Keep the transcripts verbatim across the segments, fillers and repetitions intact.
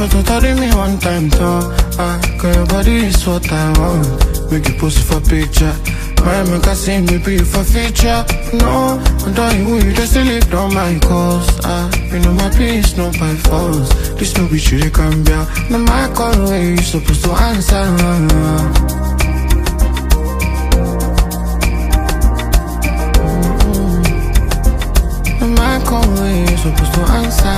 for to carry me one time, though. Ah, girl, your body is what I want. Make you post it for picture. My make I see me be for feature. No, I'm dying with you, just sleep down my cause. Ah, you know my peace, not by force. This no bitch, you can be out. No, my call, where you supposed to answer. My call, where you supposed to answer.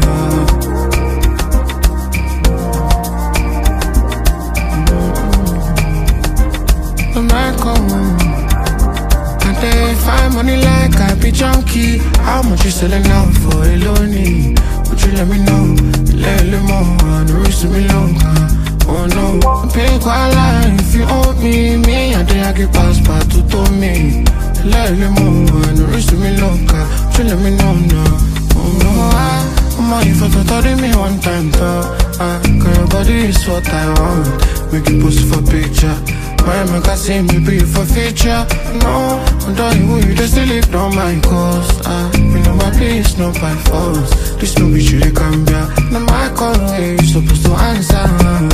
My call, and they find money like I be junkie. How much you selling out for a lonely? Would you let me know? Let me more, the rest of me longer. Oh no, I'm paying quite a lot if you owe me. Me, I think I get past by to to me. Let me more, the rest of me longer. Would you let me know now? Oh no, I, I'm on you for to tell me one time, though. Ah, girl, your body is what I want. Make you post for picture. My make I see me be for feature. No, I'm dying with you, just sleep down my cause. Ah, you know my peace, not by force. This no bitch, you can be out. Now my call, where you supposed to answer.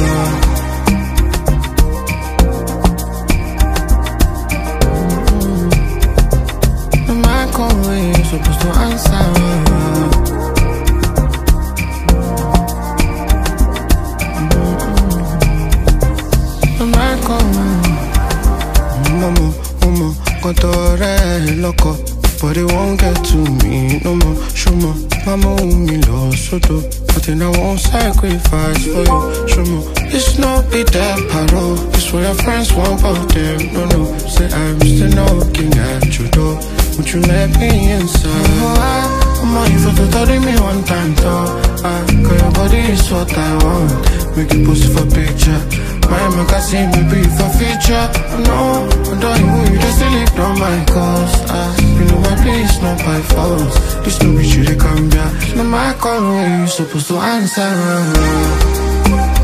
Supposed to answer. Mm-hmm. Mama, mama, contore loco, but it won't get to me no more. Show me, mama, me lost so do, but then I won't sacrifice for you. Show me, it's not be that paro. It's what your friends want, but them no no. Say I'm still knocking at your door. Would you let me inside? Oh, I, I'm on you for to tell me one time, though. Ah, girl, your body is what I want. Make you post it for picture. My make I see me be for feature. No, I'm dying with you, just sleep down my cause. Ah, you know my place, not by force. This no bitch, you they come back. Now my call, where you supposed to answer.